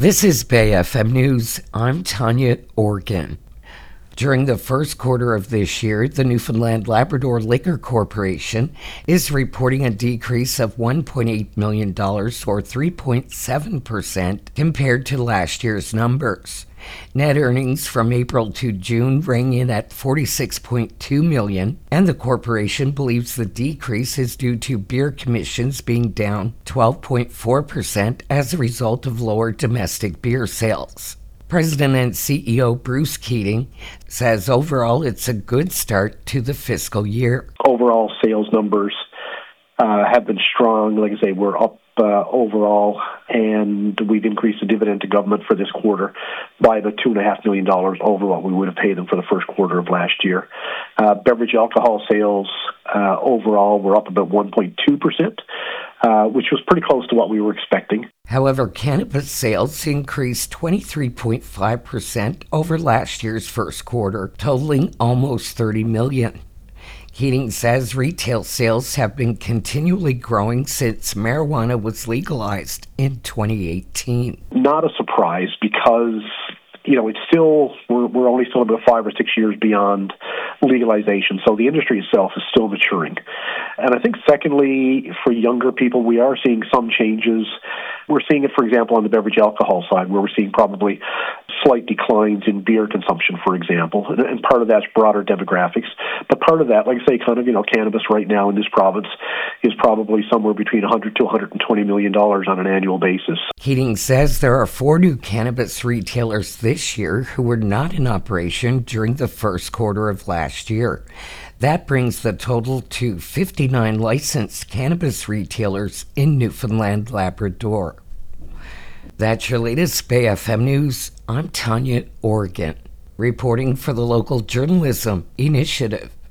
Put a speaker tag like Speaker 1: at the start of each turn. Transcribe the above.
Speaker 1: This is Bay FM News. I'm Tanya Organ. During the first quarter of this year, the Newfoundland Labrador Liquor Corporation is reporting a decrease of $1.8 million, or 3.7%, compared to last year's numbers. Net earnings from April to June rang in at $46.2 million, and the corporation believes the decrease is due to beer commissions being down 12.4% as a result of lower domestic beer sales. President and CEO Bruce Keating says overall it's a good start to the fiscal year.
Speaker 2: Overall sales numbers have been strong. Like I say, we're up overall, and we've increased the dividend to government for this quarter by about $2.5 million over what we would have paid them for the first quarter of last year. Beverage alcohol sales overall were up about 1.2%, which was pretty close to what we were expecting.
Speaker 1: However, cannabis sales increased 23.5% over last year's first quarter, totaling almost $30 million. Keating says retail sales have been continually growing since marijuana was legalized in 2018.
Speaker 2: Not a surprise because, it's still, we're only still about 5 or 6 years beyond legalization, so the industry itself is still maturing. And I think secondly, for younger people, we are seeing some changes. We're seeing it, for example, on the beverage alcohol side, where we're seeing probably slight declines in beer consumption, for example, and part of that's broader demographics. But part of that, like I say, cannabis right now in this province is probably somewhere between $100 to $120 million on an annual basis.
Speaker 1: Keating says there are 4 new cannabis retailers this year who were not in operation during the first quarter of last year. That brings the total to 59 licensed cannabis retailers in Newfoundland, Labrador. That's your latest Bay FM News. I'm Tanya Organ, reporting for the Local Journalism Initiative.